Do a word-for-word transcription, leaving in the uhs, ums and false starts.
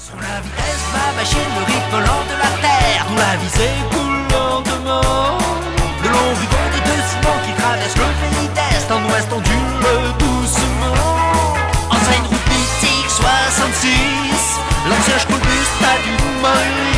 Sur la vitesse de ma machine, le rythme lent de la terre, d'où la vie s'écoule lentement. Le long ruban de deux ciments qui traverse le pays d'est en ouest ondule doucement. Enseigne route mythique soixante-six, l'ancien Schkoulbus a du mal.